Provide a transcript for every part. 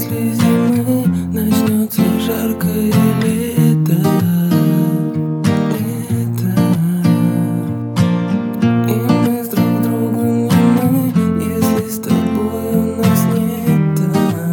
после зимы начнется жаркое лето. И мы с друг другом не мы, если с тобой у нас нет.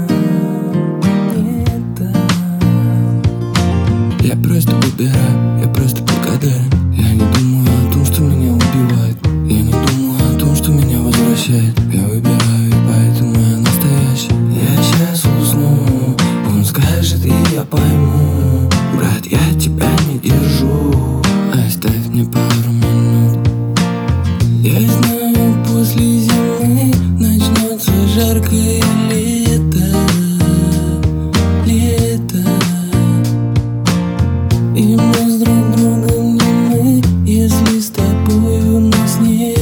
Я просто выбираю, я просто благодарен. Я не думаю о том, что меня убивает. Я не думаю о том, что меня возвращает. Я выбираю, и поэтому я настоящий. Я сейчас усну, он скажет, и я пойму. Брат, я тебя не держу, оставь мне пару минут. Я знаю, после зимы начнется жаркое лето. И мы с друг другом не мы, если с тобой у нас нет.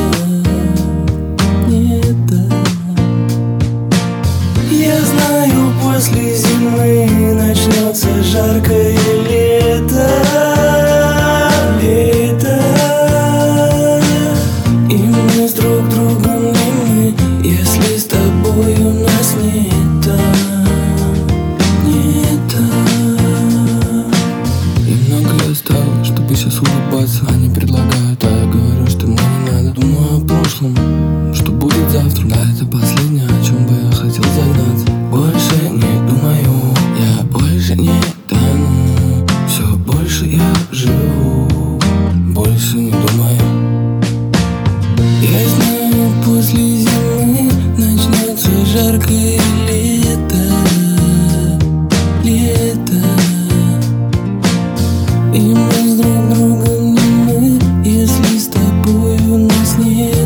Я знаю, после зимы начнется жаркое лето. И мы с друг другом не мы, если с тобой у нас нет. Стало, чтобы сейчас улыбаться. Они предлагают, а я говорю, что мне не надо. Думаю о прошлом, что будет завтра. Да, это последнее, о чем бы я хотел загнаться. Больше не думаю, я больше не тону. Все больше я живу, больше не думаю. Я знаю, после зимы начнется жаркое лето. И мы с друг другом не мы, если с тобой у нас нет.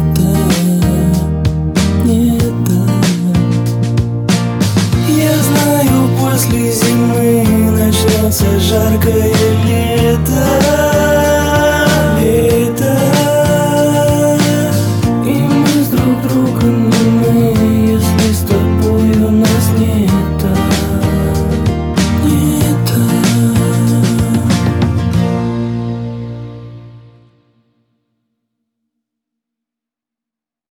Я знаю, после зимы начнется жаркое лето.